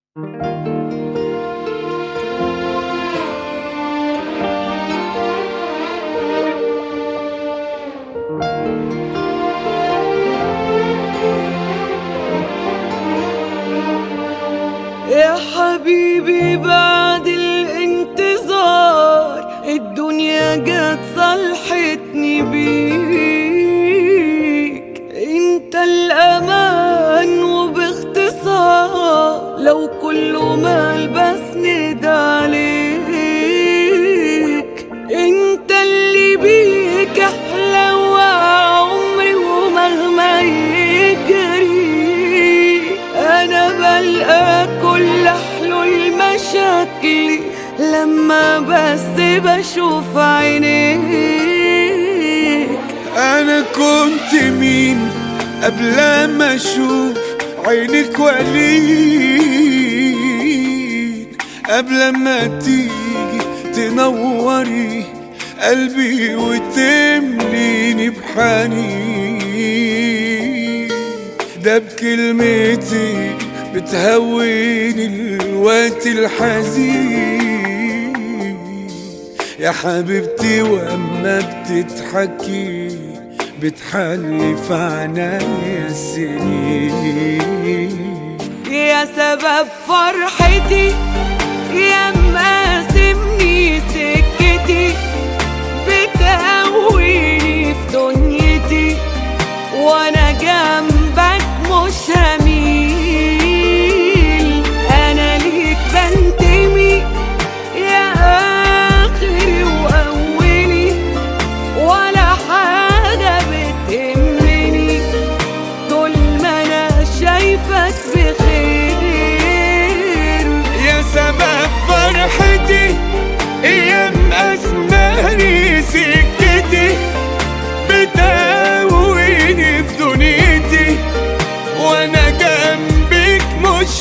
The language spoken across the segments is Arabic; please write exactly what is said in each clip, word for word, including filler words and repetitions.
يا حبيبي بعد الانتظار الدنيا جت صلحتني بيك، انت الامان وباختصار لو كله مال بسند عليك، انت اللي بيك احلى وعمري ومهما يجري انا بلقى كل حلول مشاكلي لما بس بشوف عينيك. انا كنت مين قبل ما اشوف عينك وليد، قبل ما تيجي تنوري قلبي وتمليني بحنين، ده بكلمتي بتهوني الوقت الحزين يا حبيبتي، واما بتضحكي بتحلي في عنايا السنين، يا سبب فرحتي يا مقاسمني سكتي، بتقويني في دنيتي وانا جنبك مش هميل، انا ليك بنتمي يا اخري واولي ولا حاجه بتهمني طول ما انا شايفك بخير، يا سبب فرحتي يا مقاسماني سكتي، بتقويني في دنيتي وانا جنبك مش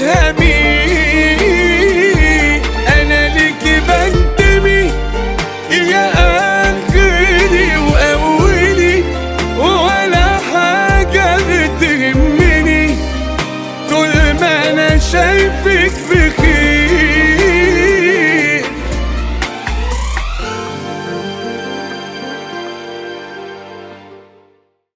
هميل، انا ليكي بنتمي يا اخري واولي ولا حاجه بتهمني طول ما انا شايفك